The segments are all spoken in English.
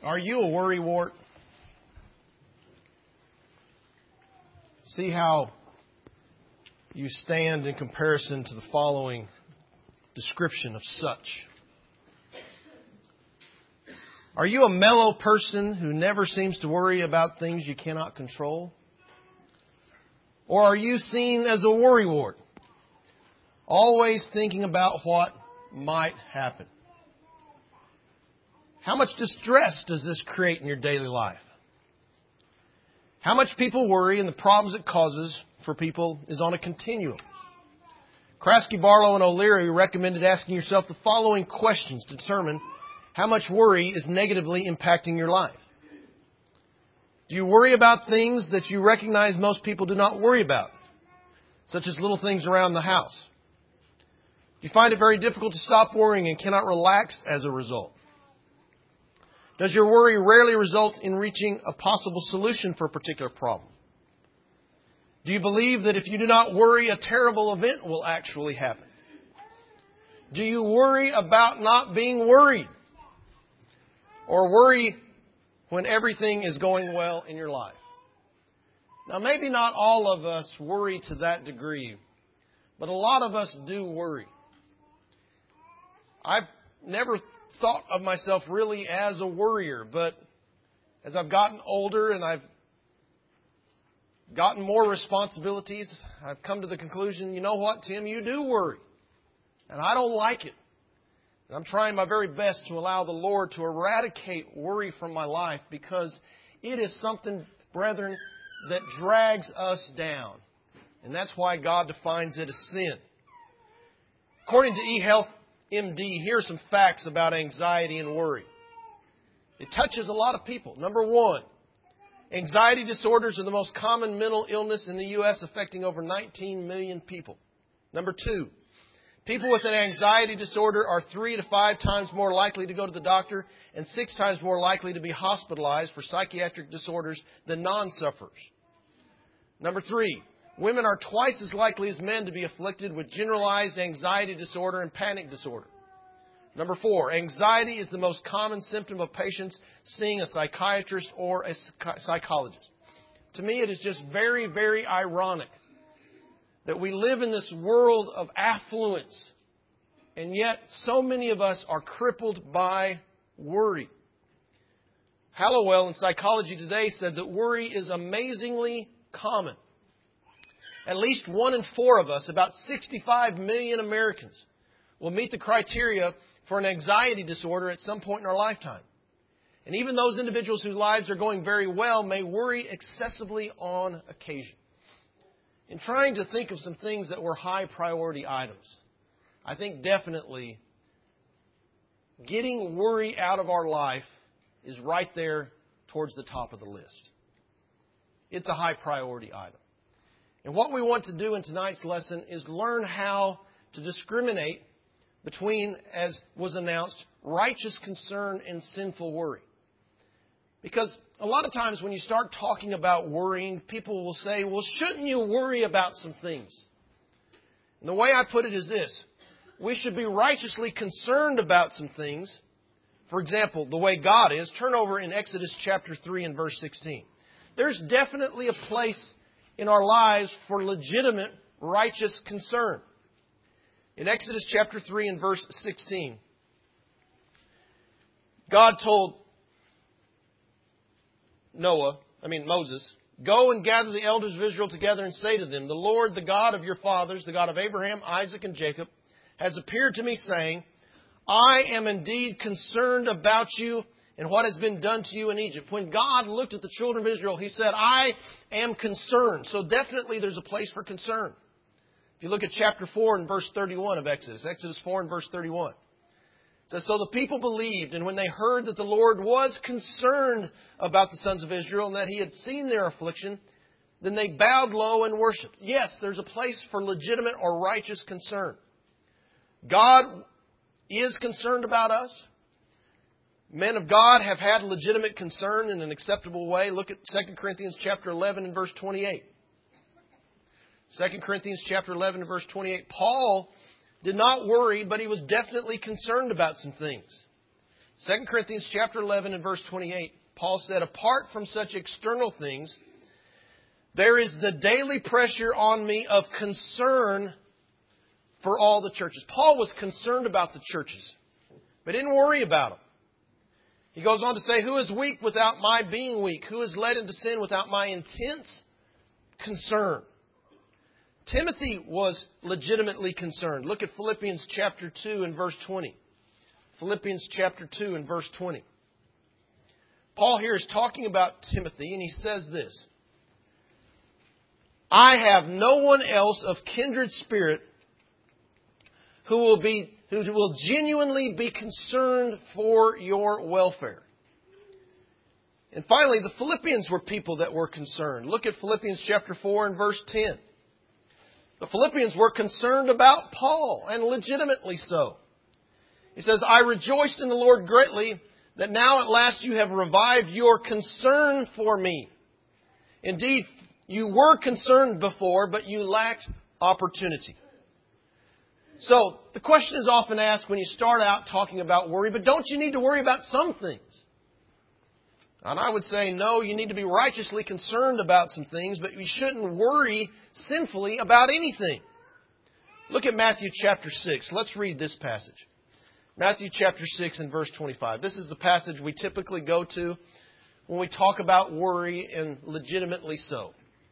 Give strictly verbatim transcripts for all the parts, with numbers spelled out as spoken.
Are you a worrywart? See how you stand in comparison to the following description of such. Are you a mellow person who never seems to worry about things you cannot control? Or are you seen as a worrywart, always thinking about what might happen? How much distress does this create in your daily life? How much people worry and the problems it causes for people is on a continuum. Kraske, Barlow, and O'Leary recommended asking yourself the following questions to determine how much worry is negatively impacting your life. Do you worry about things that you recognize most people do not worry about, such as little things around the house? Do you find it very difficult to stop worrying and cannot relax as a result? Does your worry rarely result in reaching a possible solution for a particular problem? Do you believe that if you do not worry, a terrible event will actually happen? Do you worry about not being worried? Or worry when everything is going well in your life? Now, maybe not all of us worry to that degree, but a lot of us do worry. I've never thought of myself really as a worrier, but as I've gotten older and I've gotten more responsibilities, I've come to the conclusion, you know what, Tim, you do worry. And I don't like it. And I'm trying my very best to allow the Lord to eradicate worry from my life, because it is something, brethren, that drags us down. And that's why God defines it as sin. According to eHealth M D, here are some facts about anxiety and worry. It touches a lot of people. Number one, anxiety disorders are the most common mental illness in the U S, affecting over nineteen million people. Number two, people with an anxiety disorder are three to five times more likely to go to the doctor and six times more likely to be hospitalized for psychiatric disorders than non-sufferers. Number three, women are twice as likely as men to be afflicted with generalized anxiety disorder and panic disorder. Number four, anxiety is the most common symptom of patients seeing a psychiatrist or a psychologist. To me, it is just very, very ironic that we live in this world of affluence, and yet so many of us are crippled by worry. Hallowell in Psychology Today said that worry is amazingly common. At least one in four of us, about sixty-five million Americans, will meet the criteria for an anxiety disorder at some point in our lifetime. And even those individuals whose lives are going very well may worry excessively on occasion. In trying to think of some things that were high priority items, I think definitely getting worry out of our life is right there towards the top of the list. It's a high priority item. And what we want to do in tonight's lesson is learn how to discriminate between, as was announced, righteous concern and sinful worry. Because a lot of times when you start talking about worrying, people will say, well, shouldn't you worry about some things? And the way I put it is this: we should be righteously concerned about some things. For example, the way God is. Turn over in Exodus chapter three and verse sixteen. There's definitely a place in our lives for legitimate righteous concern. In Exodus chapter three and verse sixteen, God told Noah, I mean Moses, go and gather the elders of Israel together and say to them, the Lord, the God of your fathers, the God of Abraham, Isaac, and Jacob, has appeared to me saying, I am indeed concerned about you and what has been done to you in Egypt. When God looked at the children of Israel, He said, I am concerned. So definitely there's a place for concern. If you look at chapter four and verse thirty-one of Exodus, Exodus four and verse thirty-one. It says, so the people believed, and when they heard that the Lord was concerned about the sons of Israel and that He had seen their affliction, then they bowed low and worshipped. Yes, there's a place for legitimate or righteous concern. God is concerned about us. Men of God have had legitimate concern in an acceptable way. Look at Second Corinthians chapter eleven and verse twenty-eight. Second Corinthians chapter eleven and verse twenty-eight. Paul did not worry, but he was definitely concerned about some things. Second Corinthians chapter eleven and verse twenty-eight, Paul said, apart from such external things, there is the daily pressure on me of concern for all the churches. Paul was concerned about the churches, but didn't worry about them. He goes on to say, who is weak without my being weak? Who is led into sin without my intense concern? Timothy was legitimately concerned. Look at Philippians chapter two and verse twenty. Philippians chapter two and verse twenty. Paul here is talking about Timothy, and he says this. I have no one else of kindred spirit who will be who will genuinely be concerned for your welfare. And finally, the Philippians were people that were concerned. Look at Philippians chapter four and verse ten. The Philippians were concerned about Paul, and legitimately so. He says, I rejoiced in the Lord greatly that now at last you have revived your concern for me. Indeed, you were concerned before, but you lacked opportunity. So, the question is often asked when you start out talking about worry, but don't you need to worry about some things? And I would say, no, you need to be righteously concerned about some things, but you shouldn't worry sinfully about anything. Look at Matthew chapter six. Let's read this passage. Matthew chapter six and verse twenty-five. This is the passage we typically go to when we talk about worry, and legitimately so.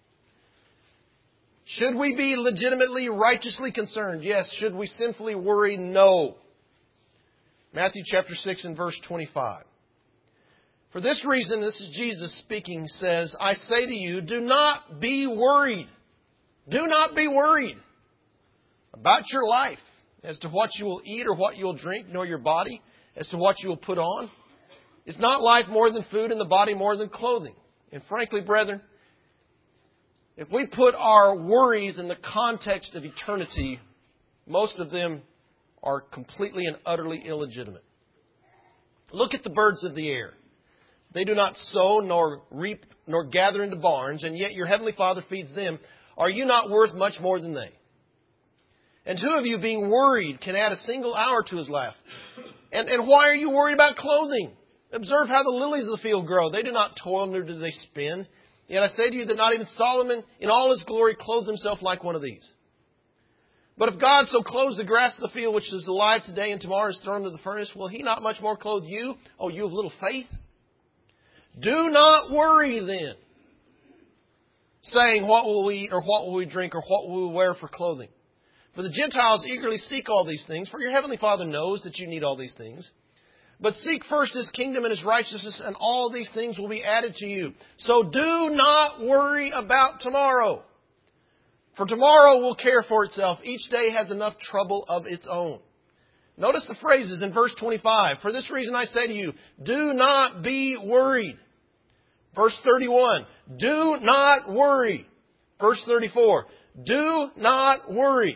Should we be legitimately, righteously concerned? Yes. Should we sinfully worry? No. Matthew chapter six and verse twenty-five. For this reason, this is Jesus speaking, says, I say to you, do not be worried. Do not be worried about your life as to what you will eat or what you will drink, nor your body as to what you will put on. Is not life more than food and the body more than clothing? And frankly, brethren, if we put our worries in the context of eternity, most of them are completely and utterly illegitimate. Look at the birds of the air. They do not sow nor reap nor gather into barns, and yet your heavenly Father feeds them. Are you not worth much more than they? And who of you, being worried, can add a single hour to his life? And, and why are you worried about clothing? Observe how the lilies of the field grow. They do not toil, nor do they spin. Yet I say to you that not even Solomon in all his glory clothed himself like one of these. But if God so clothes the grass of the field, which is alive today and tomorrow is thrown into the furnace, will He not much more clothe you, O you of little faith? Do not worry then, saying, what will we eat, or what will we drink, or what will we wear for clothing? For the Gentiles eagerly seek all these things, for your heavenly Father knows that you need all these things. But seek first His kingdom and His righteousness, and all these things will be added to you. So do not worry about tomorrow. For tomorrow will care for itself. Each day has enough trouble of its own. Notice the phrases in verse twenty-five. For this reason I say to you, do not be worried. Verse thirty-one, do not worry. Verse thirty-four, do not worry.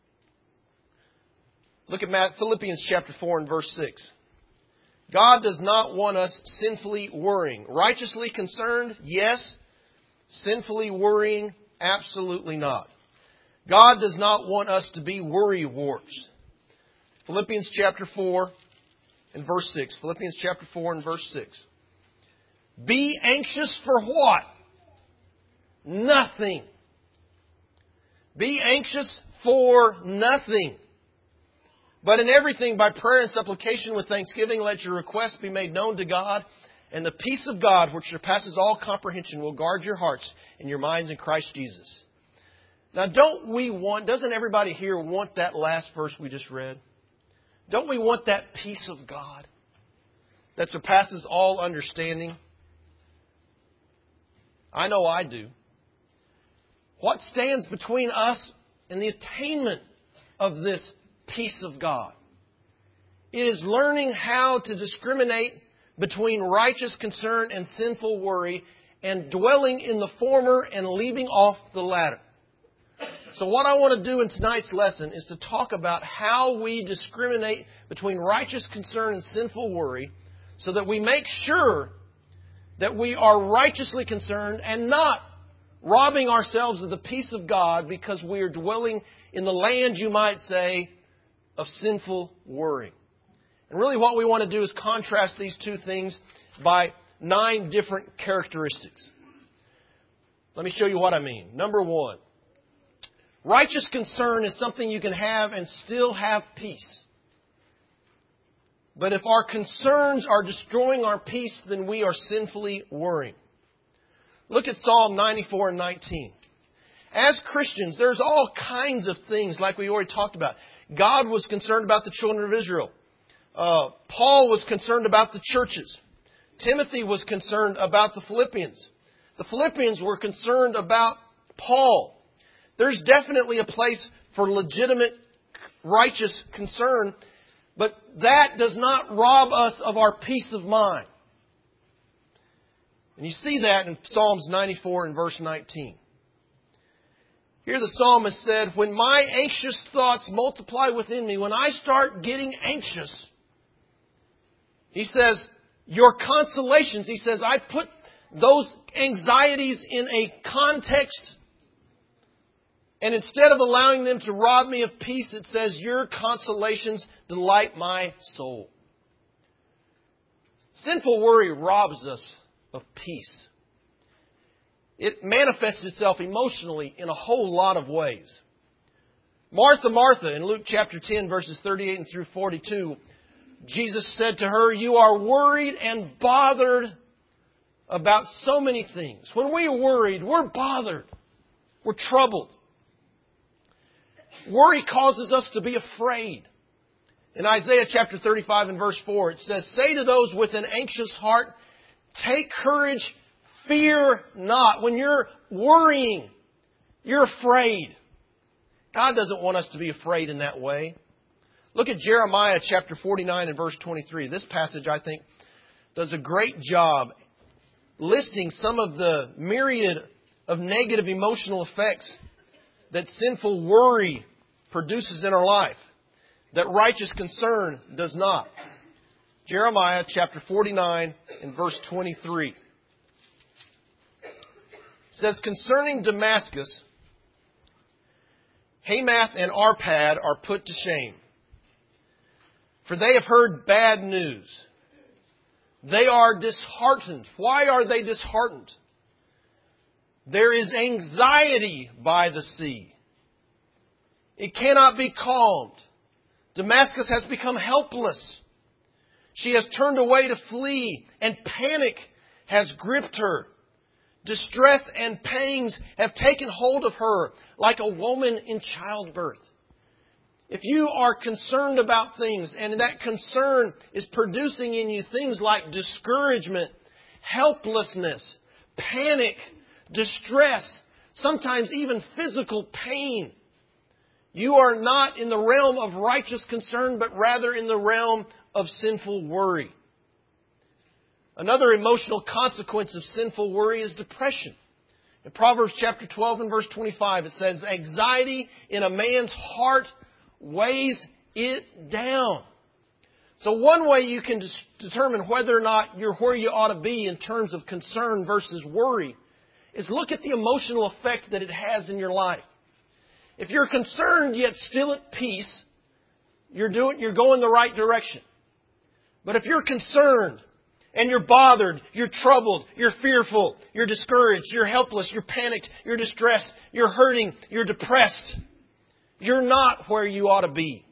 Look at Philippians chapter four and verse six. God does not want us sinfully worrying. Righteously concerned, yes. Sinfully worrying, absolutely not. God does not want us to be worry warts. Philippians chapter four and verse six. Philippians chapter four and verse six. Be anxious for what? Nothing. Be anxious for nothing. But in everything, by prayer and supplication with thanksgiving, let your requests be made known to God. And the peace of God, which surpasses all comprehension, will guard your hearts and your minds in Christ Jesus. Now, don't we want, doesn't everybody here want that last verse we just read? Don't we want that peace of God that surpasses all understanding? I know I do. What stands between us and the attainment of this peace of God? It is learning how to discriminate between righteous concern and sinful worry, and dwelling in the former and leaving off the latter. So what I want to do in tonight's lesson is to talk about how we discriminate between righteous concern and sinful worry, so that we make sure that we are righteously concerned and not robbing ourselves of the peace of God because we are dwelling in the land, you might say, of sinful worry. And really what we want to do is contrast these two things by nine different characteristics. Let me show you what I mean. Number one, righteous concern is something you can have and still have peace. But if our concerns are destroying our peace, then we are sinfully worrying. Look at Psalm ninety-four and nineteen. As Christians, there's all kinds of things like we already talked about. God was concerned about the children of Israel. Uh, Paul was concerned about the churches. Timothy was concerned about the Philippians. The Philippians were concerned about Paul. There's definitely a place for legitimate, righteous concern, but that does not rob us of our peace of mind. And you see that in Psalms ninety-four and verse nineteen. Here the psalmist said, when my anxious thoughts multiply within me, when I start getting anxious, he says, your consolations, he says, I put those anxieties in a context, and instead of allowing them to rob me of peace, it says, your consolations delight my soul. Sinful worry robs us of peace. It manifests itself emotionally in a whole lot of ways. Martha, Martha, in Luke chapter ten, verses thirty-eight and through forty-two, Jesus said to her, you are worried and bothered about so many things. When we're worried, we're bothered. We're troubled. Worry causes us to be afraid. In Isaiah chapter thirty-five and verse four, it says, say to those with an anxious heart, take courage, fear not. When you're worrying, you're afraid. God doesn't want us to be afraid in that way. Look at Jeremiah chapter forty-nine and verse twenty-three. This passage, I think, does a great job listing some of the myriad of negative emotional effects that sinful worry produces in our life, that righteous concern does not. Jeremiah chapter forty-nine and verse twenty-three. It says, concerning Damascus, Hamath and Arpad are put to shame, for they have heard bad news. They are disheartened. Why are they disheartened? There is anxiety by the sea. It cannot be calmed. Damascus has become helpless. She has turned away to flee, and panic has gripped her. Distress and pangs have taken hold of her like a woman in childbirth. If you are concerned about things and that concern is producing in you things like discouragement, helplessness, panic, distress, sometimes even physical pain, you are not in the realm of righteous concern, but rather in the realm of sinful worry. Another emotional consequence of sinful worry is depression. In Proverbs chapter twelve and verse twenty-five, it says, anxiety in a man's heart weighs it down. So one way you can dis- determine whether or not you're where you ought to be in terms of concern versus worry is look at the emotional effect that it has in your life. If you're concerned yet still at peace, you're doing, you're going the right direction. But if you're concerned and you're bothered, you're troubled, you're fearful, you're discouraged, you're helpless, you're panicked, you're distressed, you're hurting, you're depressed, you're not where you ought to be.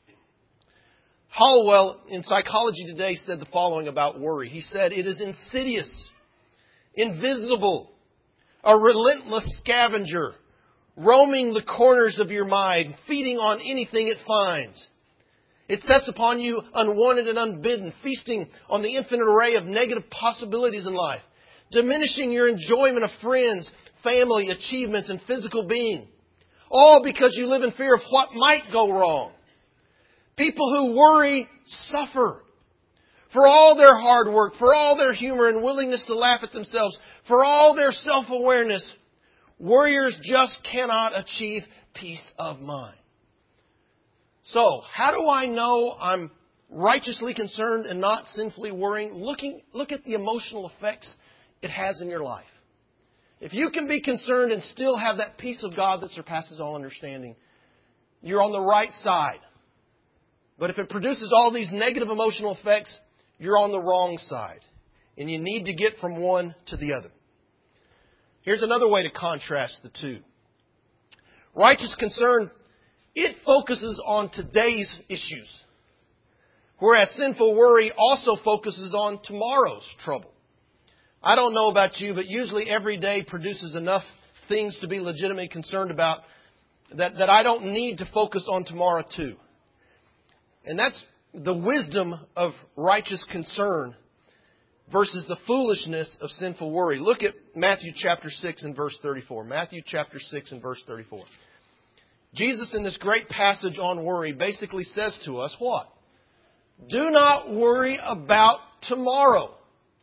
Hallwell in Psychology Today said the following about worry. He said, it is insidious, invisible, a relentless scavenger, roaming the corners of your mind, feeding on anything it finds. It sets upon you unwanted and unbidden, feasting on the infinite array of negative possibilities in life, diminishing your enjoyment of friends, family, achievements, and physical being. All because you live in fear of what might go wrong. People who worry suffer. For all their hard work, for all their humor and willingness to laugh at themselves, for all their self-awareness, worriers just cannot achieve peace of mind. So, how do I know I'm righteously concerned and not sinfully worrying? Looking, look at the emotional effects it has in your life. If you can be concerned and still have that peace of God that surpasses all understanding, you're on the right side. But if it produces all these negative emotional effects, you're on the wrong side. And you need to get from one to the other. Here's another way to contrast the two. Righteous concern, it focuses on today's issues. Whereas sinful worry also focuses on tomorrow's trouble. I don't know about you, but usually every day produces enough things to be legitimately concerned about that, that I don't need to focus on tomorrow too. And that's the wisdom of righteous concern versus the foolishness of sinful worry. Look at Matthew chapter six and verse thirty-four. Matthew chapter six and verse thirty-four. Jesus in this great passage on worry basically says to us what? Do not worry about tomorrow.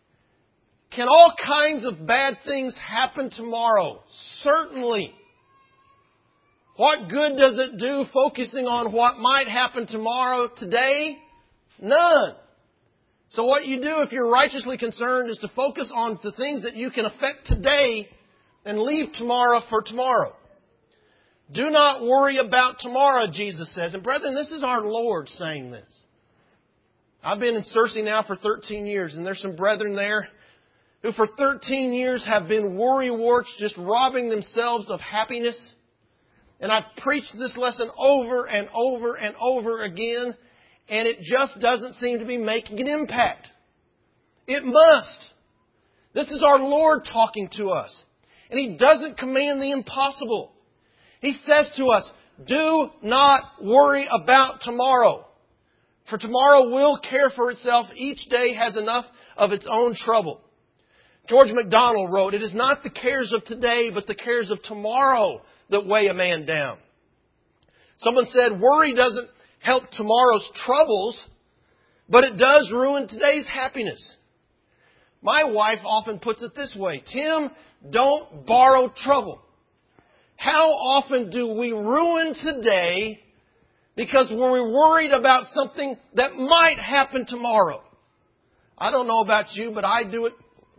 Can all kinds of bad things happen tomorrow? Certainly. What good does it do focusing on what might happen tomorrow today? None. So what you do if you're righteously concerned is to focus on the things that you can affect today and leave tomorrow for tomorrow. Do not worry about tomorrow, Jesus says. And brethren, this is our Lord saying this. I've been in Searcy now for thirteen years, and there's some brethren there who for thirteen years have been worrywarts, just robbing themselves of happiness. And I've preached this lesson over and over and over again, and it just doesn't seem to be making an impact. It must. This is our Lord talking to us. And He doesn't command the impossible. He says to us, do not worry about tomorrow. For tomorrow will care for itself. Each day has enough of its own trouble. George MacDonald wrote, it is not the cares of today, but the cares of tomorrow that weigh a man down. Someone said, worry doesn't help tomorrow's troubles, but it does ruin today's happiness. My wife often puts it this way, Tim, don't borrow trouble. How often do we ruin today because we're worried about something that might happen tomorrow? I don't know about you, but I do it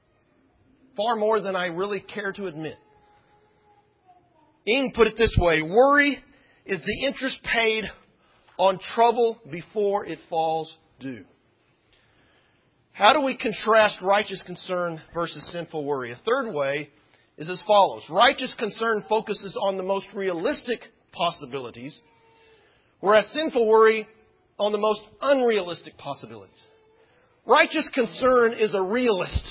far more than I really care to admit. Ing put it this way, worry is the interest paid on trouble before it falls due. How do we contrast righteous concern versus sinful worry? A third way is as follows. Righteous concern focuses on the most realistic possibilities, whereas sinful worry on the most unrealistic possibilities. Righteous concern is a realist.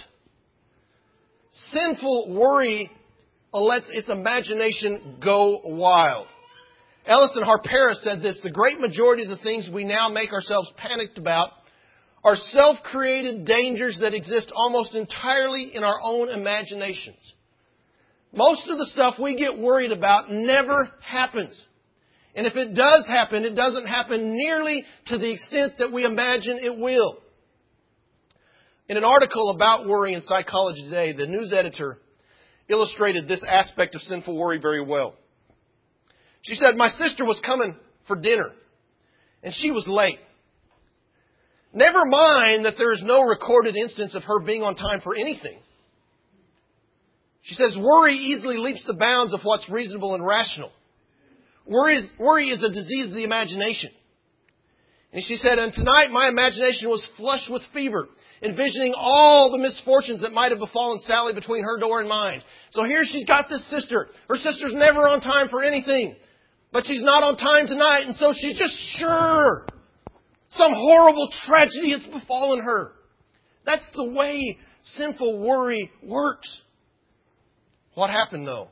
Sinful worry lets its imagination go wild. Ellison Harpera said this, the great majority of the things we now make ourselves panicked about are self-created dangers that exist almost entirely in our own imaginations. Most of the stuff we get worried about never happens. And if it does happen, it doesn't happen nearly to the extent that we imagine it will. In an article about worry in Psychology Today, the news editor illustrated this aspect of sinful worry very well. She said, my sister was coming for dinner, and she was late. Never mind that there is no recorded instance of her being on time for anything. She says, worry easily leaps the bounds of what's reasonable and rational. Worry is, worry is a disease of the imagination. And she said, and tonight my imagination was flushed with fever, envisioning all the misfortunes that might have befallen Sally between her door and mine. So here she's got this sister. Her sister's never on time for anything. But she's not on time tonight, and so she's just sure some horrible tragedy has befallen her. That's the way sinful worry works. What happened, though?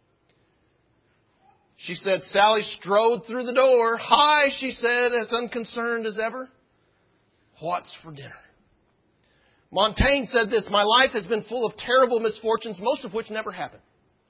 She said, Sally strode through the door. Hi, she said, as unconcerned as ever. What's for dinner? Montaigne said this, my life has been full of terrible misfortunes, most of which never happened.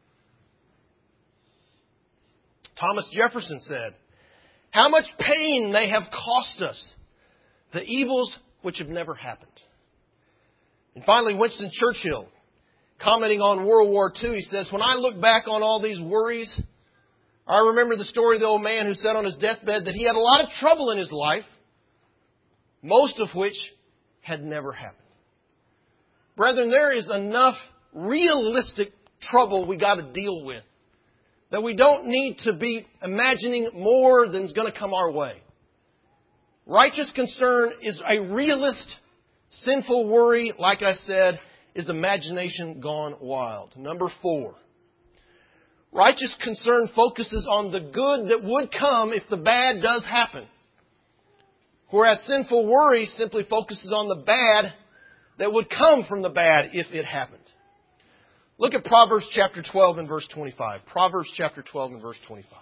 Thomas Jefferson said, how much pain they have cost us, the evils which have never happened. And finally, Winston Churchill, commenting on World War Two, he says, when I look back on all these worries, I remember the story of the old man who said on his deathbed that he had a lot of trouble in his life, most of which had never happened. Brethren, there is enough realistic trouble we got to deal with that we don't need to be imagining more than's going to come our way. Righteous concern is a realist. Sinful worry, like I said, is imagination gone wild. Number four. Righteous concern focuses on the good that would come if the bad does happen. Whereas sinful worry simply focuses on the bad that would come from the bad if it happened. Look at Proverbs chapter twelve and verse twenty-five. Proverbs chapter twelve and verse twenty-five.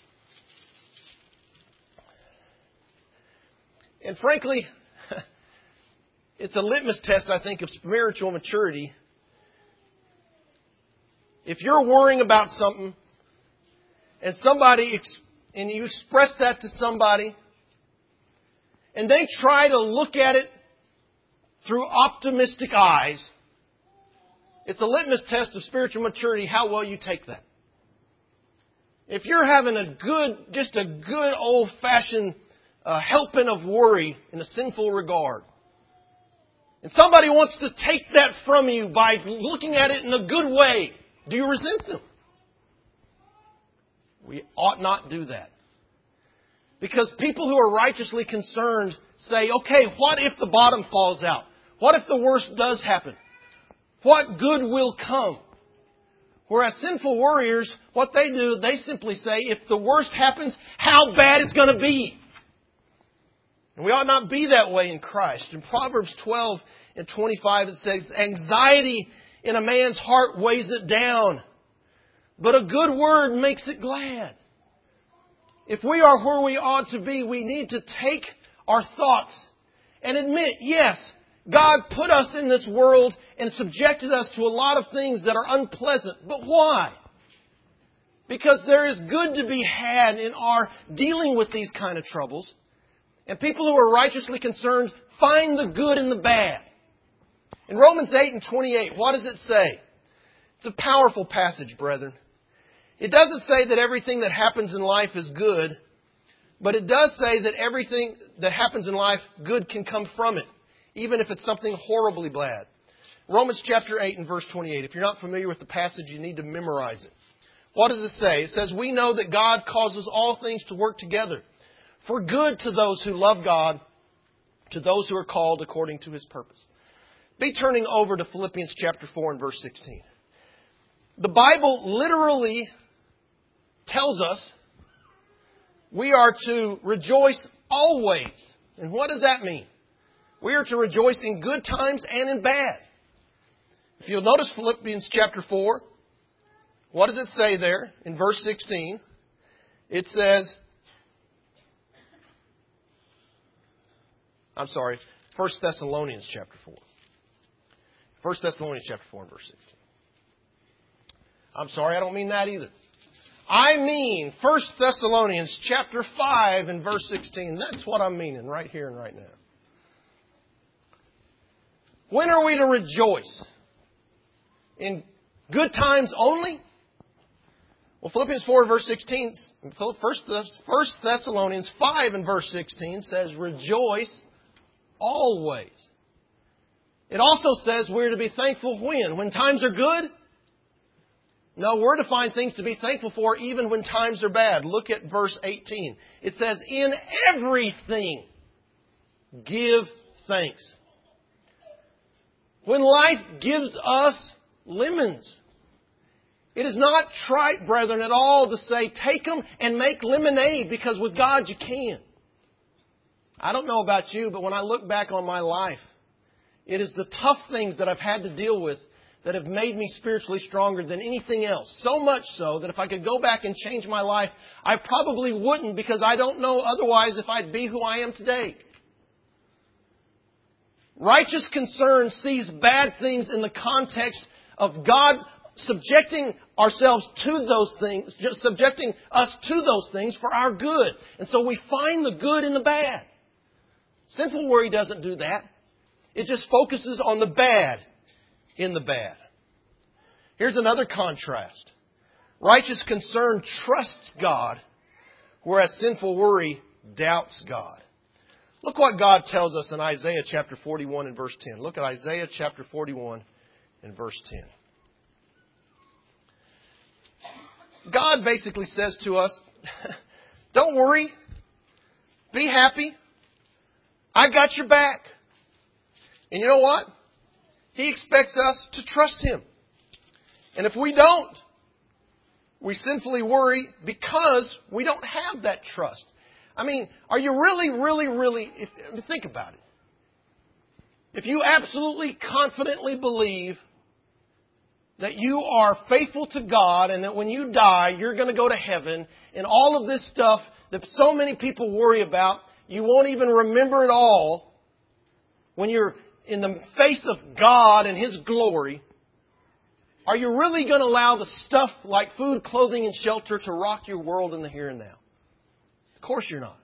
And frankly, it's a litmus test, I think, of spiritual maturity. If you're worrying about something and somebody and you express that to somebody and they try to look at it through optimistic eyes, it's a litmus test of spiritual maturity how well you take that. If you're having a good, just a good old-fashioned uh, helping of worry in a sinful regard, and somebody wants to take that from you by looking at it in a good way, do you resent them? We ought not do that. Because people who are righteously concerned say, okay, what if the bottom falls out? What if the worst does happen? What good will come? Whereas sinful worriers, what they do, they simply say, if the worst happens, how bad it's going to be? And we ought not be that way in Christ. In Proverbs twelve and twenty-five it says, anxiety in a man's heart weighs it down, but a good word makes it glad. If we are where we ought to be, we need to take our thoughts and admit, yes, God put us in this world and subjected us to a lot of things that are unpleasant. But why? Because there is good to be had in our dealing with these kind of troubles. And people who are righteously concerned find the good in the bad. In Romans eight and twenty-eight, what does it say? It's a powerful passage, brethren. It doesn't say that everything that happens in life is good, but it does say that everything that happens in life, good can come from it, even if it's something horribly bad. Romans chapter eight and verse twenty-eight. If you're not familiar with the passage, you need to memorize it. What does it say? It says, we know that God causes all things to work together for good to those who love God, to those who are called according to His purpose. Be turning over to Philippians chapter four and verse sixteen. The Bible literally tells us we are to rejoice always. And what does that mean? We are to rejoice in good times and in bad. If you'll notice Philippians chapter four, what does it say there in verse sixteen? It says, I'm sorry, First Thessalonians chapter four. First Thessalonians chapter four and verse sixteen. I'm sorry, I don't mean that either. I mean First Thessalonians chapter five and verse sixteen. That's what I'm meaning right here and right now. When are we to rejoice? In good times only? Well, Philippians four and verse sixteen, First Thessalonians five and verse sixteen says, rejoice always. It also says we're to be thankful when? When times are good? No, we're to find things to be thankful for even when times are bad. Look at verse eighteen. It says, in everything, give thanks. When life gives us lemons, it is not trite, brethren, at all to say, take them and make lemonade, because with God you can. I don't know about you, but when I look back on my life, it is the tough things that I've had to deal with that have made me spiritually stronger than anything else. So much so that if I could go back and change my life, I probably wouldn't, because I don't know otherwise if I'd be who I am today. Righteous concern sees bad things in the context of God subjecting ourselves to those things, subjecting us to those things for our good. And so we find the good in the bad. Sinful worry doesn't do that. It just focuses on the bad in the bad. Here's another contrast. Righteous concern trusts God, whereas sinful worry doubts God. Look what God tells us in Isaiah chapter forty-one and verse ten. Look at Isaiah chapter forty-one and verse ten. God basically says to us, don't worry, be happy, I got your back. And you know what? He expects us to trust Him. And if we don't, we sinfully worry because we don't have that trust. I mean, are you really, really, really, if, think about it. If you absolutely confidently believe that you are faithful to God and that when you die, you're going to go to heaven, and all of this stuff that so many people worry about, you won't even remember it all when you're in the face of God and His glory, are you really going to allow the stuff like food, clothing, and shelter to rock your world in the here and now? Of course you're not.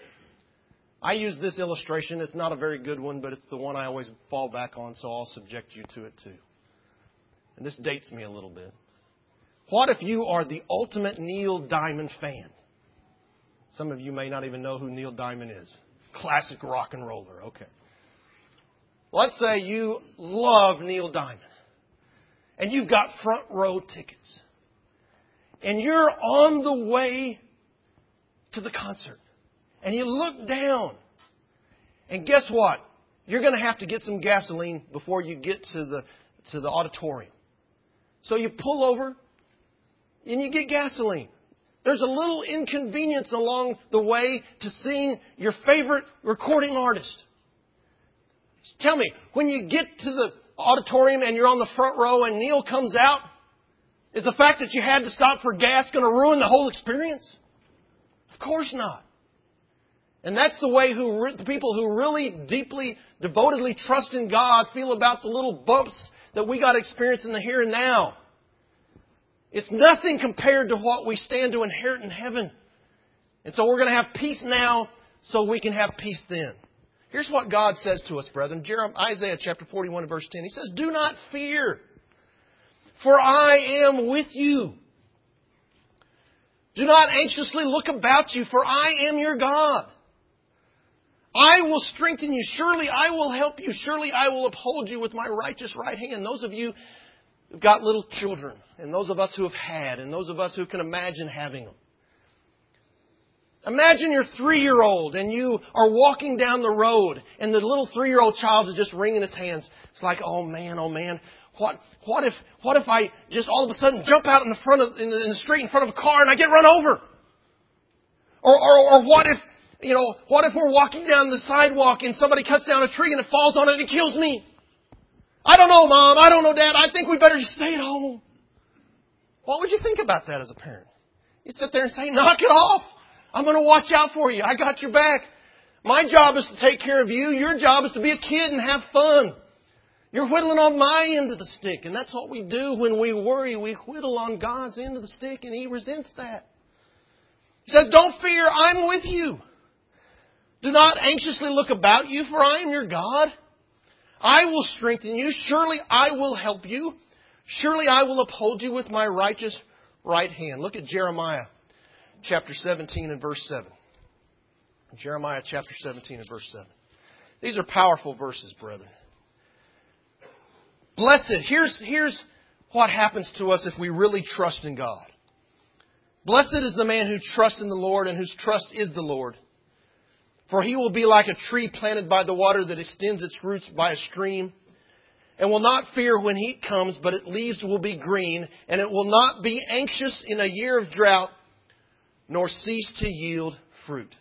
I use this illustration. It's not a very good one, but it's the one I always fall back on, so I'll subject you to it too. And this dates me a little bit. What if you are the ultimate Neil Diamond fan? Some of you may not even know who Neil Diamond is. Classic rock and roller. Okay. Let's say you love Neil Diamond. And you've got front row tickets. And you're on the way to the concert. And you look down. And guess what? You're going to have to get some gasoline before you get to the to the auditorium. So you pull over and you get gasoline. There's a little inconvenience along the way to seeing your favorite recording artist. Tell me, when you get to the auditorium and you're on the front row and Neil comes out, is the fact that you had to stop for gas going to ruin the whole experience? Of course not. And that's the way who the people who really deeply, devotedly trust in God feel about the little bumps that we got to experience in the here and now. It's nothing compared to what we stand to inherit in heaven. And so we're going to have peace now so we can have peace then. Here's what God says to us, brethren. Jeremiah, Isaiah chapter forty-one and verse ten. He says, "Do not fear, for I am with you. Do not anxiously look about you, for I am your God. I will strengthen you. Surely I will help you. Surely I will uphold you with my righteous right hand." Those of you who've got little children, and those of us who have had, and those of us who can imagine having them. Imagine you're three-year-old and you are walking down the road and the little three-year-old child is just wringing its hands. It's like, oh man, oh man, what what if what if I just all of a sudden jump out in the front of in the, in the street in front of a car and I get run over? Or or, or what if you know what if we're walking down the sidewalk and somebody cuts down a tree and it falls on it and it kills me? I don't know, Mom. I don't know, Dad. I think we better just stay at home. What would you think about that as a parent? You'd sit there and say, knock it off. I'm going to watch out for you. I got your back. My job is to take care of you. Your job is to be a kid and have fun. You're whittling on my end of the stick. And that's what we do when we worry. We whittle on God's end of the stick and He resents that. He says, don't fear. I'm with you. Do not anxiously look about you, for I am your God. I will strengthen you. Surely I will help you. Surely I will uphold you with my righteous right hand. Look at Jeremiah chapter seventeen and verse seven. Jeremiah chapter seventeen and verse seven. These are powerful verses, brethren. Blessed. Here's, here's what happens to us if we really trust in God. Blessed is the man who trusts in the Lord and whose trust is the Lord. For he will be like a tree planted by the water that extends its roots by a stream, and will not fear when heat comes, but its leaves will be green, and it will not be anxious in a year of drought, nor cease to yield fruit.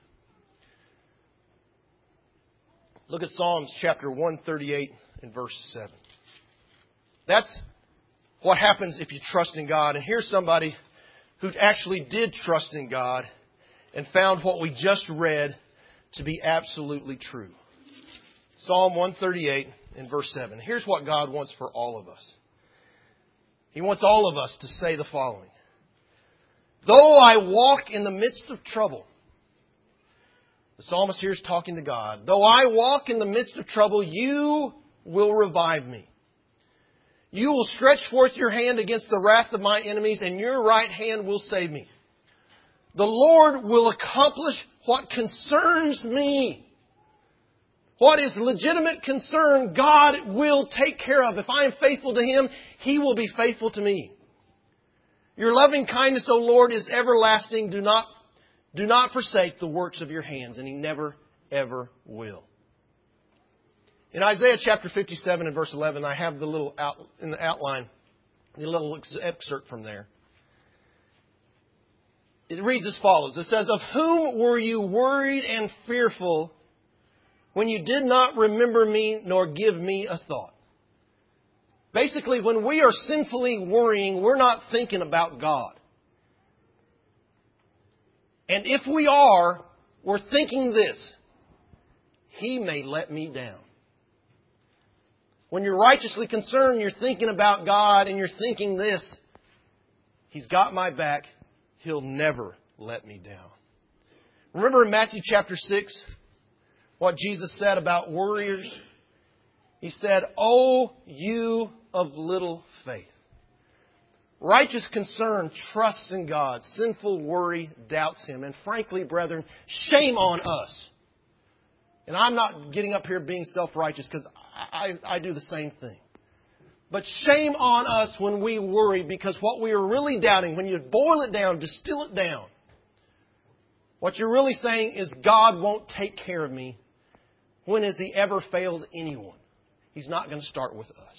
Look at Psalms chapter one thirty-eight and verse seven. That's what happens if you trust in God. And here's somebody who actually did trust in God and found what we just read to be absolutely true. Psalm one thirty-eight and verse seven. Here's what God wants for all of us. He wants all of us to say the following. Though I walk in the midst of trouble. The psalmist here is talking to God. Though I walk in the midst of trouble, you will revive me. You will stretch forth your hand against the wrath of my enemies, and your right hand will save me. The Lord will accomplish what concerns me. What is legitimate concern, God will take care of. If I am faithful to Him, He will be faithful to me. Your loving kindness, O Lord, is everlasting. Do not, do not forsake the works of your hands. And He never, ever will. In Isaiah chapter fifty-seven and verse eleven, I have the little out, in the outline, the little excerpt from there. It reads as follows. It says, "Of whom were you worried and fearful when you did not remember me nor give me a thought?" Basically, when we are sinfully worrying, we're not thinking about God. And if we are, we're thinking this: He may let me down. When you're righteously concerned, you're thinking about God and you're thinking this: He's got my back. He'll never let me down. Remember in Matthew chapter six, what Jesus said about worriers? He said, "O you of little faith." Righteous concern trusts in God. Sinful worry doubts Him. And frankly, brethren, shame on us. And I'm not getting up here being self-righteous because I, I, I do the same thing. But shame on us when we worry, because what we are really doubting, when you boil it down, distill it down, what you're really saying is God won't take care of me. When has He ever failed anyone? He's not going to start with us.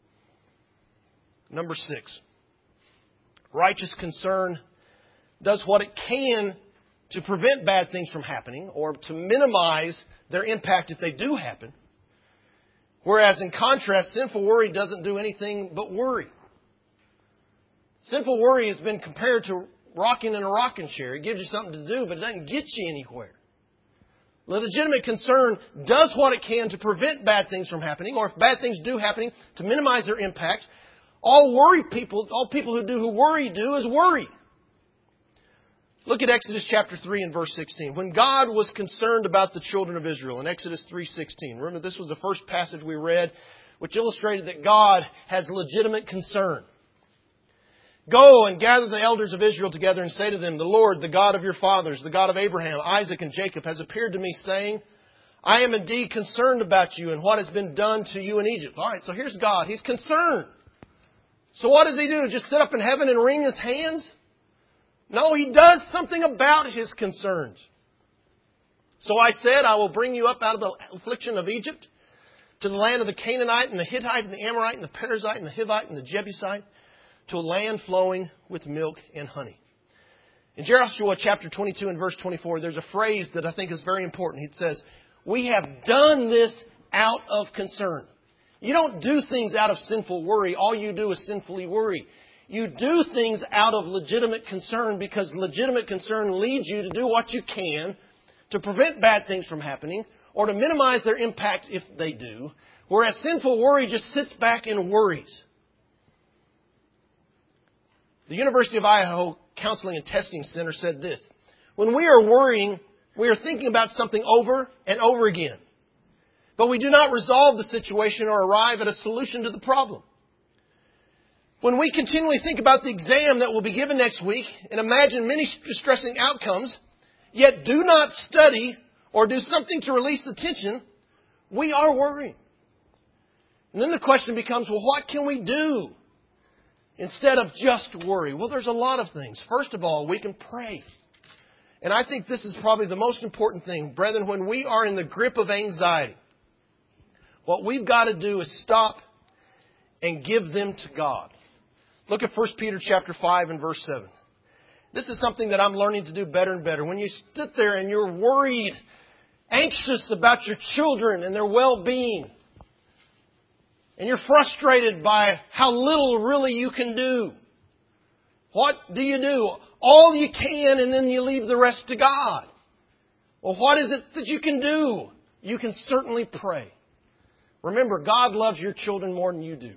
Number six, righteous concern does what it can to prevent bad things from happening or to minimize their impact if they do happen. Whereas in contrast, sinful worry doesn't do anything but worry. Sinful worry has been compared to rocking in a rocking chair. It gives you something to do, but it doesn't get you anywhere. Legitimate concern does what it can to prevent bad things from happening, or if bad things do happening, to minimize their impact. All worry people, all people who do who worry do is worry. Look at Exodus chapter three and verse sixteen. When God was concerned about the children of Israel in Exodus three sixteen. Remember, this was the first passage we read, which illustrated that God has legitimate concern. "Go and gather the elders of Israel together and say to them, the Lord, the God of your fathers, the God of Abraham, Isaac, and Jacob, has appeared to me, saying, I am indeed concerned about you and what has been done to you in Egypt." All right, so here's God. He's concerned. So what does He do? Just sit up in heaven and wring His hands? No, He does something about His concerns. "So I said, I will bring you up out of the affliction of Egypt to the land of the Canaanite and the Hittite and the Amorite and the Perizzite and the Hivite and the Jebusite, to a land flowing with milk and honey." In Joshua chapter twenty-two and verse twenty-four, there's a phrase that I think is very important. It says, "We have done this out of concern." You don't do things out of sinful worry. All you do is sinfully worry. You do things out of legitimate concern, because legitimate concern leads you to do what you can to prevent bad things from happening or to minimize their impact if they do. Whereas sinful worry just sits back and worries. The University of Idaho Counseling and Testing Center said this: "When we are worrying, we are thinking about something over and over again. But we do not resolve the situation or arrive at a solution to the problem. When we continually think about the exam that will be given next week and imagine many distressing outcomes, yet do not study or do something to release the tension, we are worrying." And then the question becomes, well, what can we do instead of just worry? Well, there's a lot of things. First of all, we can pray. And I think this is probably the most important thing. Brethren, when we are in the grip of anxiety, what we've got to do is stop and give them to God. Look at First Peter chapter five and verse seven. This is something that I'm learning to do better and better. When you sit there and you're worried, anxious about your children and their well-being, and you're frustrated by how little really you can do, what do you do? All you can, and then you leave the rest to God. Well, what is it that you can do? You can certainly pray. Remember, God loves your children more than you do.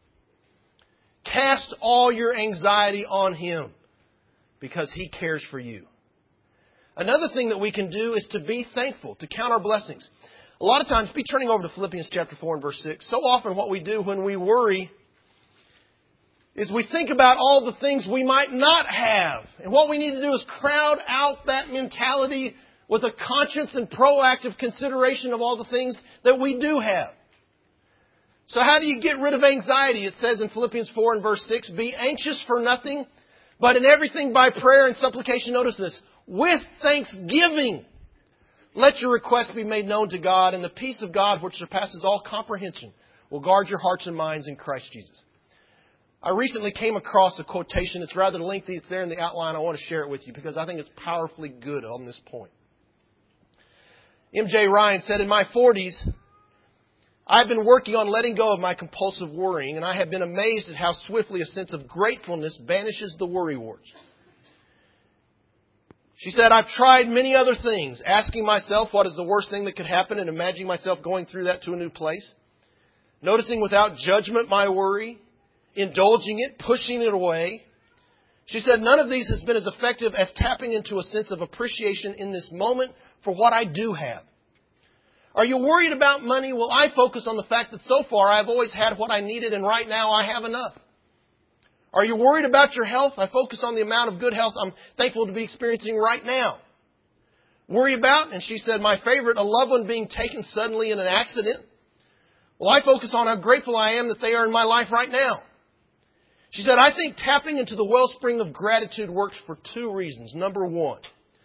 Cast all your anxiety on Him because He cares for you. Another thing that we can do is to be thankful, to count our blessings. A lot of times, be turning over to Philippians chapter four and verse six. So often what we do when we worry is we think about all the things we might not have. And what we need to do is crowd out that mentality with a conscious and proactive consideration of all the things that we do have. So how do you get rid of anxiety? It says in Philippians four and verse six, "Be anxious for nothing, but in everything by prayer and supplication," notice this, "with thanksgiving, Let your requests be made known to God, and the peace of God, which surpasses all comprehension, will guard your hearts and minds in Christ Jesus. I recently came across a quotation. It's rather lengthy. It's there in the outline. I want to share it with you because I think it's powerfully good on this point. M J Ryan said, "In my forties, I've been working on letting go of my compulsive worrying, and I have been amazed at how swiftly a sense of gratefulness banishes the worry warts." She said, "I've tried many other things, asking myself what is the worst thing that could happen and imagining myself going through that to a new place. Noticing without judgment my worry, indulging it, pushing it away." She said, "None of these has been as effective as tapping into a sense of appreciation in this moment for what I do have. Are you worried about money? Well, I focus on the fact that so far I've always had what I needed and right now I have enough. Are you worried about your health? I focus on the amount of good health I'm thankful to be experiencing right now. Worry about," and she said, "my favorite, a loved one being taken suddenly in an accident. Well, I focus on how grateful I am that they are in my life right now." She said, "I think tapping into the wellspring of gratitude works for two reasons. Number one,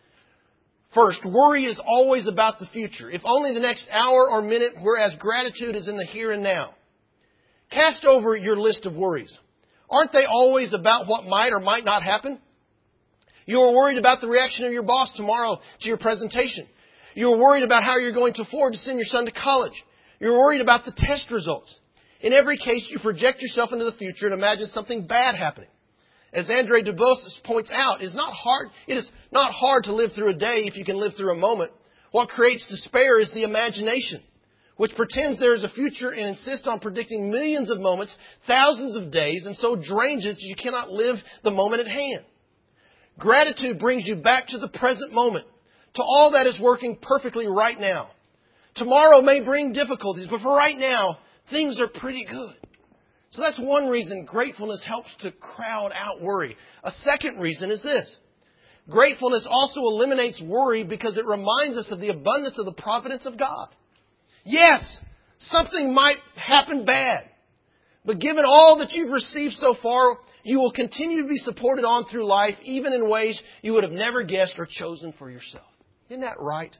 first, worry is always about the future, if only the next hour or minute, whereas gratitude is in the here and now. Cast over your list of worries. Aren't they always about what might or might not happen? You are worried about the reaction of your boss tomorrow to your presentation. You are worried about how you're going to afford to send your son to college. You're worried about the test results. In every case, you project yourself into the future and imagine something bad happening. As Andre Dubosc points out, it is not hard, it is not hard to live through a day if you can live through a moment. What creates despair is the imagination, which pretends there is a future and insists on predicting millions of moments, thousands of days, and so drains it that you cannot live the moment at hand. Gratitude brings you back to the present moment, to all that is working perfectly right now. Tomorrow may bring difficulties, but for right now, things are pretty good." So that's one reason gratefulness helps to crowd out worry. A second reason is this. Gratefulness also eliminates worry because it reminds us of the abundance of the providence of God. Yes, something might happen bad, but given all that you've received so far, you will continue to be supported on through life, even in ways you would have never guessed or chosen for yourself. Isn't that right?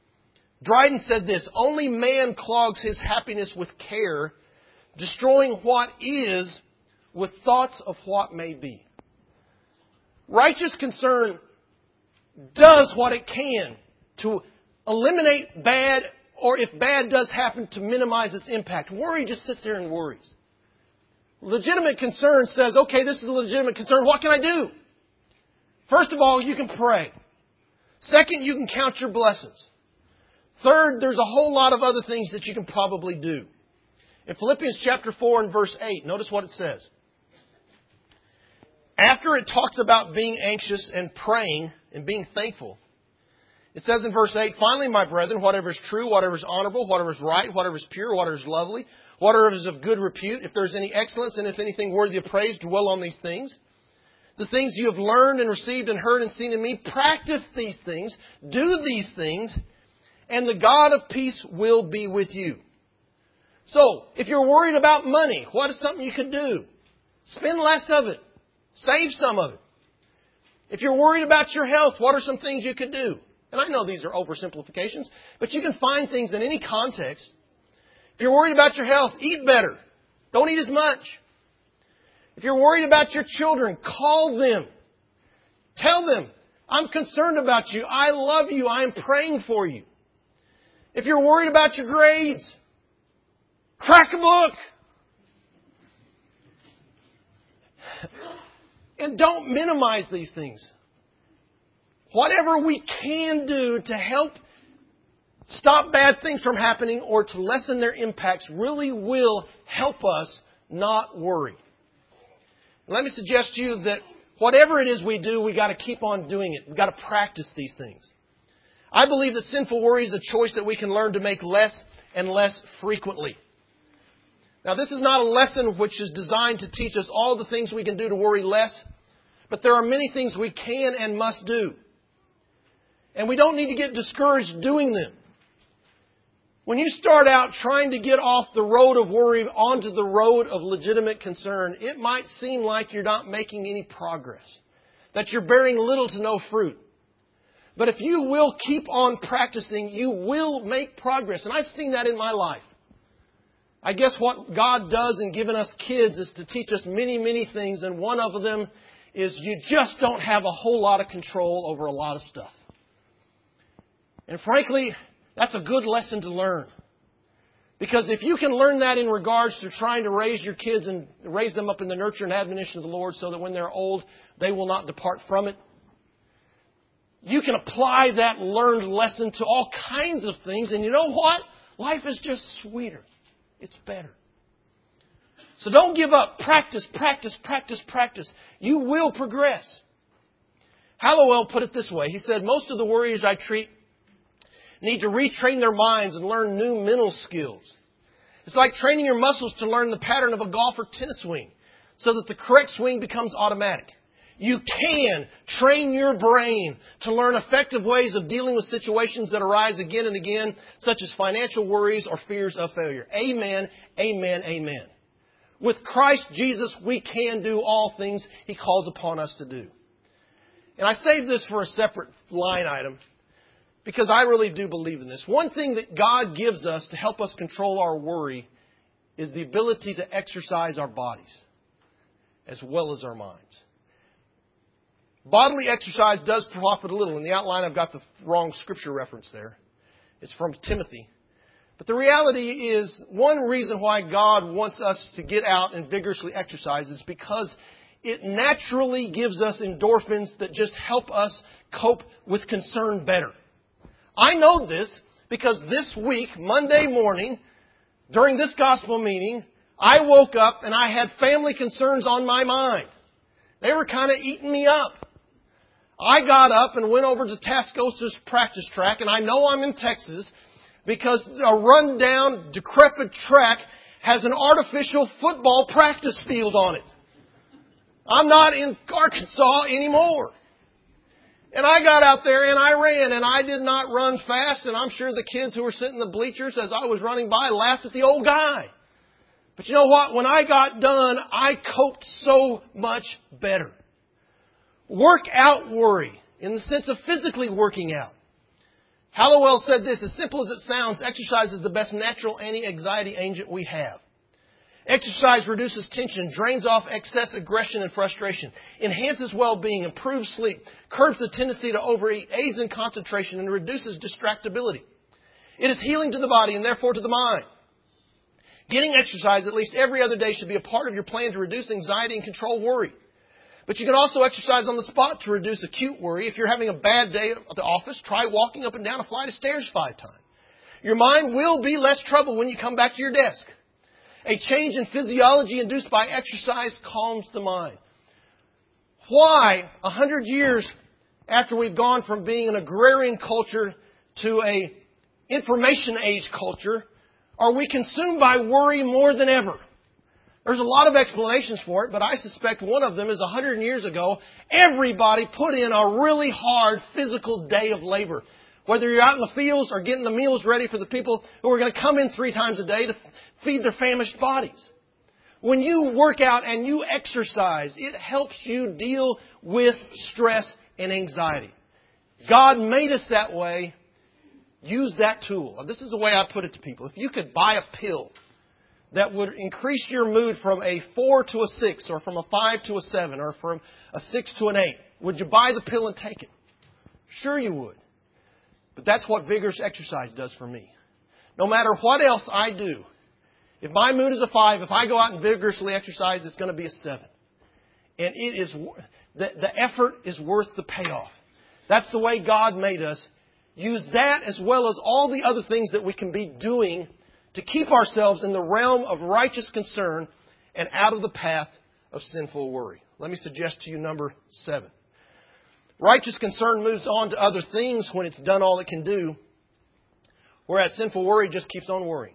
Dryden said this, "Only man clogs his happiness with care, destroying what is with thoughts of what may be." Righteous concern does what it can to eliminate bad, or if bad does happen, to minimize its impact. Worry just sits there and worries. Legitimate concern says, okay, this is a legitimate concern. What can I do? First of all, you can pray. Second, you can count your blessings. Third, there's a whole lot of other things that you can probably do. In Philippians chapter four and verse eight, notice what it says. After it talks about being anxious and praying and being thankful, it says in verse eight, "Finally, my brethren, whatever is true, whatever is honorable, whatever is right, whatever is pure, whatever is lovely, whatever is of good repute, if there is any excellence and if anything worthy of praise, dwell on these things. The things you have learned and received and heard and seen in me, practice these things, do these things, and the God of peace will be with you." So, if you're worried about money, what is something you could do? Spend less of it. Save some of it. If you're worried about your health, what are some things you could do? And I know these are oversimplifications, but you can find things in any context. If you're worried about your health, eat better. Don't eat as much. If you're worried about your children, call them. Tell them, "I'm concerned about you. I love you. I am praying for you." If you're worried about your grades, crack a book. And don't minimize these things. Whatever we can do to help stop bad things from happening or to lessen their impacts really will help us not worry. Let me suggest to you that whatever it is we do, we got to keep on doing it. We've got to practice these things. I believe that sinful worry is a choice that we can learn to make less and less frequently. Now, this is not a lesson which is designed to teach us all the things we can do to worry less, but there are many things we can and must do. And we don't need to get discouraged doing them. When you start out trying to get off the road of worry onto the road of legitimate concern, it might seem like you're not making any progress, that you're bearing little to no fruit. But if you will keep on practicing, you will make progress. And I've seen that in my life. I guess what God does in giving us kids is to teach us many, many things. And one of them is you just don't have a whole lot of control over a lot of stuff. And frankly, that's a good lesson to learn. Because if you can learn that in regards to trying to raise your kids and raise them up in the nurture and admonition of the Lord so that when they're old, they will not depart from it. You can apply that learned lesson to all kinds of things. And you know what? Life is just sweeter. It's better. So don't give up. Practice, practice, practice, practice. You will progress. Hallowell put it this way. He said, most of the warriors I treat need to retrain their minds and learn new mental skills. It's like training your muscles to learn the pattern of a golf or tennis swing so that the correct swing becomes automatic. You can train your brain to learn effective ways of dealing with situations that arise again and again, such as financial worries or fears of failure. Amen, amen, amen. With Christ Jesus, we can do all things He calls upon us to do. And I saved this for a separate line item because I really do believe in this. One thing that God gives us to help us control our worry is the ability to exercise our bodies as well as our minds. Bodily exercise does profit a little. In the outline, I've got the wrong scripture reference there. It's from Timothy. But the reality is, one reason why God wants us to get out and vigorously exercise is because it naturally gives us endorphins that just help us cope with concern better. I know this because this week, Monday morning, during this gospel meeting, I woke up and I had family concerns on my mind. They were kind of eating me up. I got up and went over to Tascosa's practice track, and I know I'm in Texas because a run-down, decrepit track has an artificial football practice field on it. I'm not in Arkansas anymore. And I got out there and I ran, and I did not run fast, and I'm sure the kids who were sitting in the bleachers as I was running by laughed at the old guy. But you know what? When I got done, I coped so much better. Work out worry in the sense of physically working out. Hallowell said this, as simple as it sounds, exercise is the best natural anti-anxiety agent we have. Exercise reduces tension, drains off excess aggression and frustration, enhances well-being, improves sleep, curbs the tendency to overeat, aids in concentration, and reduces distractibility. It is healing to the body and therefore to the mind. Getting exercise at least every other day should be a part of your plan to reduce anxiety and control worry. But you can also exercise on the spot to reduce acute worry. If you're having a bad day at the office, try walking up and down a flight of stairs five times. Your mind will be less trouble when you come back to your desk. A change in physiology induced by exercise calms the mind. Why, a hundred years after we've gone from being an agrarian culture to a information age culture, are we consumed by worry more than ever? There's a lot of explanations for it, but I suspect one of them is a hundred years ago, everybody put in a really hard physical day of labor. Whether you're out in the fields or getting the meals ready for the people who are going to come in three times a day to feed their famished bodies. When you work out and you exercise, it helps you deal with stress and anxiety. God made us that way. Use that tool. This is the way I put it to people. If you could buy a pill that would increase your mood from a four to a six, or from a five to a seven, or from a six to an eight, would you buy the pill and take it? Sure you would. But that's what vigorous exercise does for me. No matter what else I do, if my mood is a five, if I go out and vigorously exercise, it's going to be a seven. And it is the, the effort is worth the payoff. That's the way God made us. Use that as well as all the other things that we can be doing to keep ourselves in the realm of righteous concern and out of the path of sinful worry. Let me suggest to you number seven. Righteous concern moves on to other things when it's done all it can do, whereas sinful worry just keeps on worrying.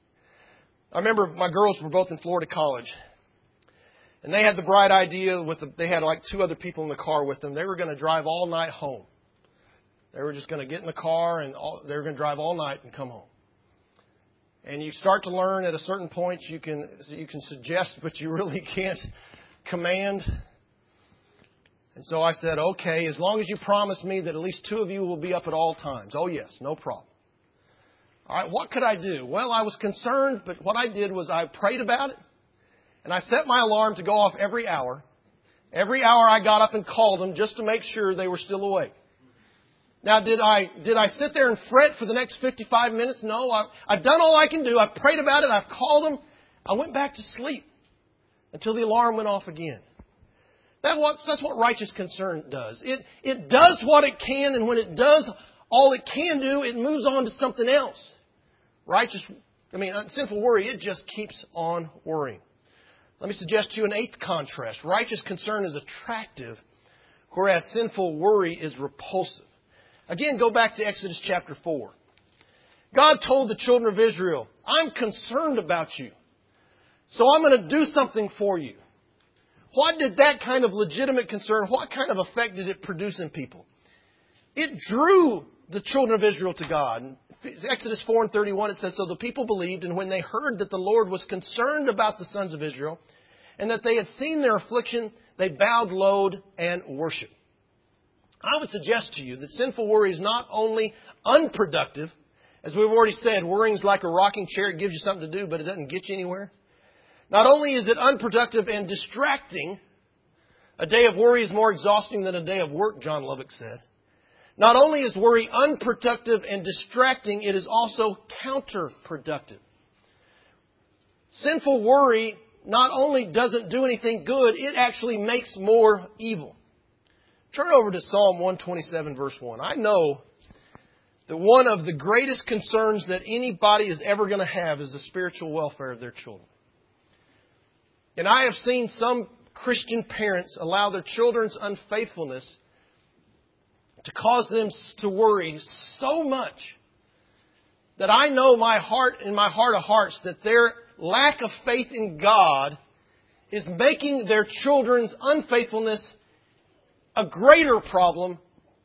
I remember my girls were both in Florida College, and they had the bright idea, with the, they had like two other people in the car with them. They were going to drive all night home. They were just going to get in the car, and all, they were going to drive all night and come home. And you start to learn at a certain point you can you can suggest, but you really can't command. And so I said, okay, as long as you promise me that at least two of you will be up at all times. Oh, yes, no problem. All right, what could I do? Well, I was concerned, but what I did was I prayed about it, and I set my alarm to go off every hour. Every hour I got up and called them just to make sure they were still awake. Now, did I did I sit there and fret for the next fifty-five minutes? No, I, I've done all I can do. I've prayed about it. I've called them. I went back to sleep until the alarm went off again. That what, that's what righteous concern does. It it does what it can, and when it does all it can do, it moves on to something else. Righteous, I mean, sinful worry, it just keeps on worrying. Let me suggest to you an eighth contrast. Righteous concern is attractive, whereas sinful worry is repulsive. Again, go back to Exodus chapter four. God told the children of Israel, I'm concerned about you, so I'm going to do something for you. What did that kind of legitimate concern, what kind of effect did it produce in people? It drew the children of Israel to God. In Exodus four and thirty-one, it says, so the people believed, and when they heard that the Lord was concerned about the sons of Israel, and that they had seen their affliction, they bowed low and worshiped. I would suggest to you that sinful worry is not only unproductive, as we've already said, worrying is like a rocking chair. It gives you something to do, but it doesn't get you anywhere. Not only is it unproductive and distracting, a day of worry is more exhausting than a day of work, John Lubbock said. Not only is worry unproductive and distracting, it is also counterproductive. Sinful worry not only doesn't do anything good, it actually makes more evil. Turn over to Psalm one twenty-seven, verse one. I know that one of the greatest concerns that anybody is ever going to have is the spiritual welfare of their children. And I have seen some Christian parents allow their children's unfaithfulness to cause them to worry so much that I know my heart, in my heart of hearts, that their lack of faith in God is making their children's unfaithfulness a greater problem,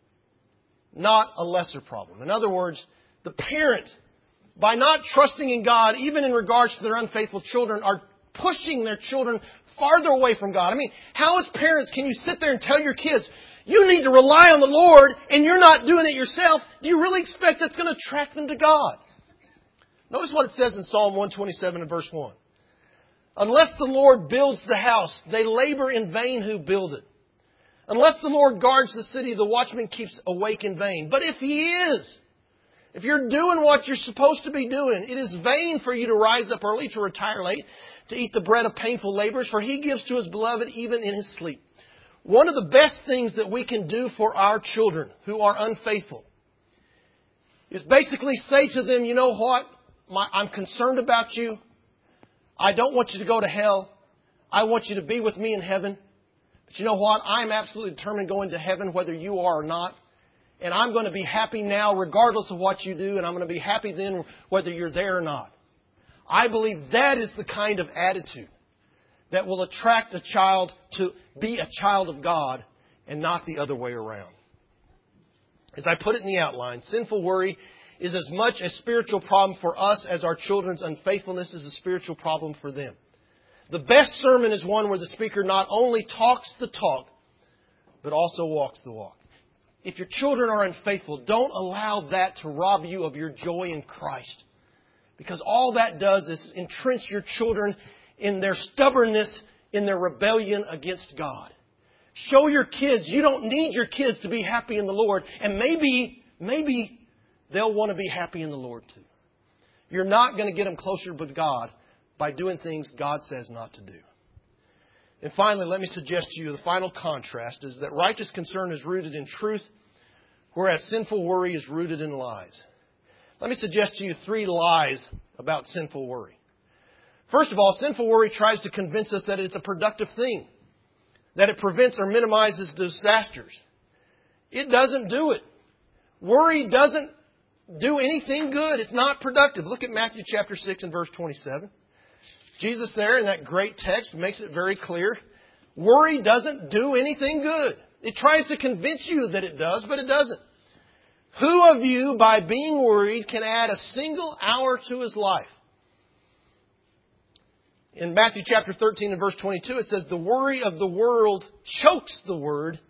not a lesser problem. In other words, the parent, by not trusting in God, even in regards to their unfaithful children, are pushing their children farther away from God. I mean, how as parents can you sit there and tell your kids, you need to rely on the Lord, and you're not doing it yourself? Do you really expect that's going to attract them to God? Notice what it says in Psalm one twenty-seven and verse one. Unless the Lord builds the house, they labor in vain who build it. Unless the Lord guards the city, the watchman keeps awake in vain. But if He is, if you're doing what you're supposed to be doing, it is vain for you to rise up early, to retire late, to eat the bread of painful labors, for He gives to His beloved even in His sleep. One of the best things that we can do for our children who are unfaithful is basically say to them, you know what? My, I'm concerned about you. I don't want you to go to hell. I want you to be with me in heaven. But you know what? I'm absolutely determined to go into heaven whether you are or not. And I'm going to be happy now regardless of what you do. And I'm going to be happy then whether you're there or not. I believe that is the kind of attitude that will attract a child to be a child of God and not the other way around. As I put it in the outline, sinful worry is as much a spiritual problem for us as our children's unfaithfulness is a spiritual problem for them. The best sermon is one where the speaker not only talks the talk, but also walks the walk. If your children are unfaithful, don't allow that to rob you of your joy in Christ. Because all that does is entrench your children in their stubbornness, in their rebellion against God. Show your kids you don't need your kids to be happy in the Lord. And maybe, maybe they'll want to be happy in the Lord too. You're not going to get them closer to God by doing things God says not to do. And finally, let me suggest to you the final contrast is that righteous concern is rooted in truth, whereas sinful worry is rooted in lies. Let me suggest to you three lies about sinful worry. First of all, sinful worry tries to convince us that it's a productive thing, that it prevents or minimizes disasters. It doesn't do it. Worry doesn't do anything good. It's not productive. Look at Matthew chapter six and verse twenty-seven. Jesus there in that great text makes it very clear. Worry doesn't do anything good. It tries to convince you that it does, but it doesn't. Who of you, by being worried, can add a single hour to his life? In Matthew chapter thirteen and verse twenty-two, it says, the worry of the world chokes the word,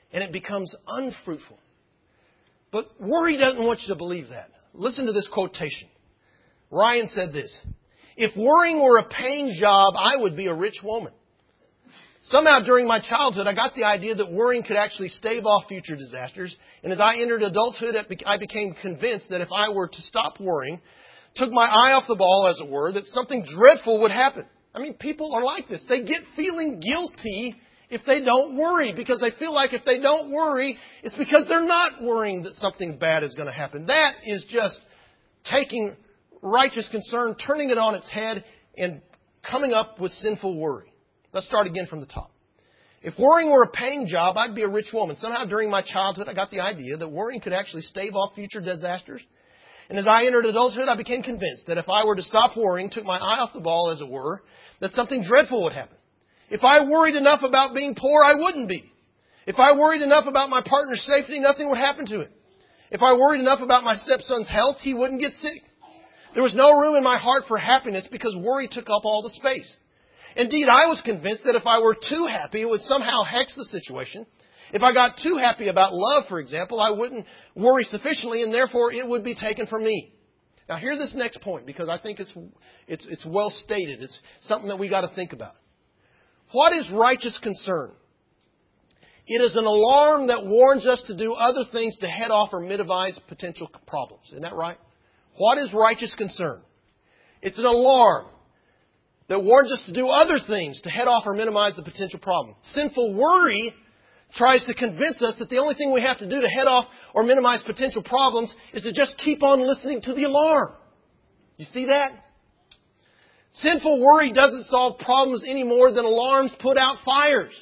and it becomes unfruitful. But worry doesn't want you to believe that. Listen to this quotation. Ryan said this, "If worrying were a paying job, I would be a rich woman. Somehow during my childhood, I got the idea that worrying could actually stave off future disasters. And as I entered adulthood, I became convinced that if I were to stop worrying, took my eye off the ball, as it were, that something dreadful would happen." I mean, people are like this. They get feeling guilty if they don't worry, because they feel like if they don't worry, it's because they're not worrying that something bad is going to happen. That is just taking righteous concern, turning it on its head, and coming up with sinful worry. Let's start again from the top. If worrying were a paying job, I'd be a rich woman. Somehow during my childhood, I got the idea that worrying could actually stave off future disasters. And as I entered adulthood, I became convinced that if I were to stop worrying, took my eye off the ball, as it were, that something dreadful would happen. If I worried enough about being poor, I wouldn't be. If I worried enough about my partner's safety, nothing would happen to him. If I worried enough about my stepson's health, he wouldn't get sick. There was no room in my heart for happiness because worry took up all the space. Indeed, I was convinced that if I were too happy, it would somehow hex the situation. If I got too happy about love, for example, I wouldn't worry sufficiently, and therefore it would be taken from me. Now, hear this next point, because I think it's it's it's well stated. It's something that we got to think about. What is righteous concern? It is an alarm that warns us to do other things to head off or minimize potential problems. Isn't that right? What is righteous concern? It's an alarm that warns us to do other things to head off or minimize the potential problem. Sinful worry tries to convince us that the only thing we have to do to head off or minimize potential problems is to just keep on listening to the alarm. You see that? Sinful worry doesn't solve problems any more than alarms put out fires.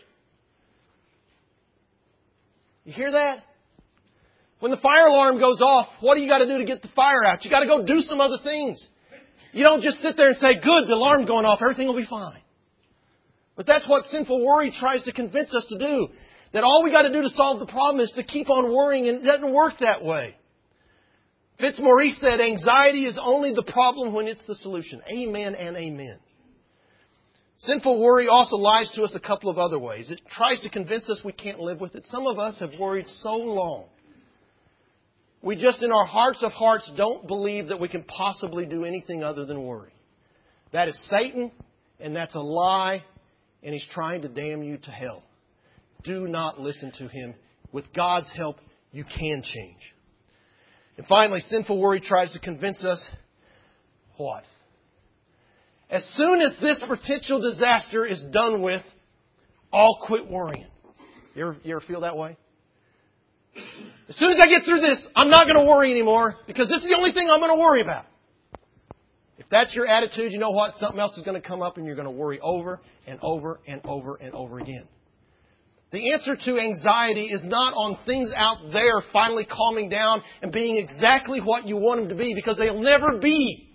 You hear that? When the fire alarm goes off, what do you got to do to get the fire out? You got to go do some other things. You don't just sit there and say, good, the alarm's going off, everything will be fine. But that's what sinful worry tries to convince us to do. That all we got to do to solve the problem is to keep on worrying, and it doesn't work that way. Fitzmaurice said, anxiety is only the problem when it's the solution. Amen and amen. Sinful worry also lies to us a couple of other ways. It tries to convince us we can't live with it. Some of us have worried so long. We just, in our hearts of hearts, don't believe that we can possibly do anything other than worry. That is Satan, and that's a lie, and he's trying to damn you to hell. Do not listen to him. With God's help, you can change. And finally, sinful worry tries to convince us what? As soon as this potential disaster is done with, I'll quit worrying. You ever, you ever feel that way? As soon as I get through this, I'm not going to worry anymore because this is the only thing I'm going to worry about. If that's your attitude, you know what? Something else is going to come up and you're going to worry over and over and over and over again. The answer to anxiety is not on things out there finally calming down and being exactly what you want them to be, because they'll never be.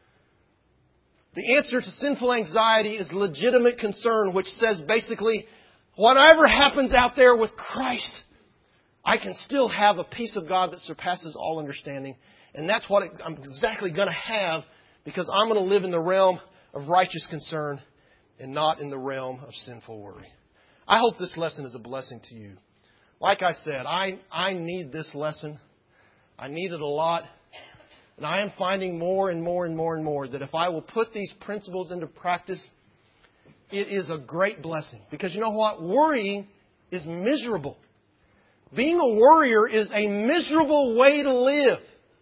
The answer to sinful anxiety is legitimate concern, which says basically, whatever happens out there with Christ, I can still have a peace of God that surpasses all understanding. And that's what I'm exactly going to have, because I'm going to live in the realm of righteous concern and not in the realm of sinful worry. I hope this lesson is a blessing to you. Like I said, I, I need this lesson. I need it a lot. And I am finding more and more and more and more that if I will put these principles into practice, it is a great blessing. Because you know what? Worrying is miserable. Being a worrier is a miserable way to live.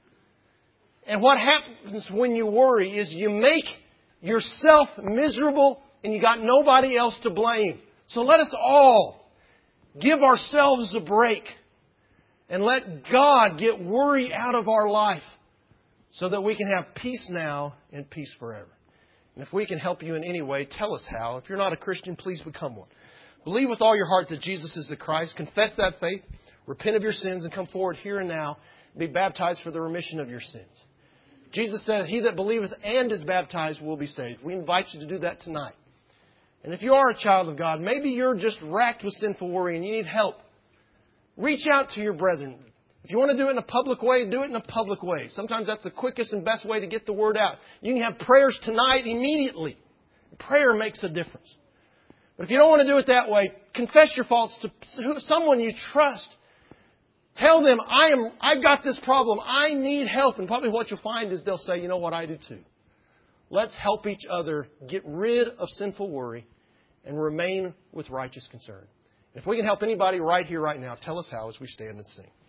And what happens when you worry is you make yourself miserable and you got nobody else to blame. So let us all give ourselves a break and let God get worry out of our life so that we can have peace now and peace forever. And if we can help you in any way, tell us how. If you're not a Christian, please become one. Believe with all your heart that Jesus is the Christ. Confess that faith. Repent of your sins and come forward here and now and be baptized for the remission of your sins. Jesus said, he that believeth and is baptized will be saved. We invite you to do that tonight. And if you are a child of God, maybe you're just racked with sinful worry and you need help. Reach out to your brethren. If you want to do it in a public way, do it in a public way. Sometimes that's the quickest and best way to get the word out. You can have prayers tonight immediately. Prayer makes a difference. But if you don't want to do it that way, confess your faults to someone you trust. Tell them, I am, I've got this problem. I need help. And probably what you'll find is they'll say, you know what, I do too. Let's help each other get rid of sinful worry and remain with righteous concern. If we can help anybody right here, right now, tell us how as we stand and sing.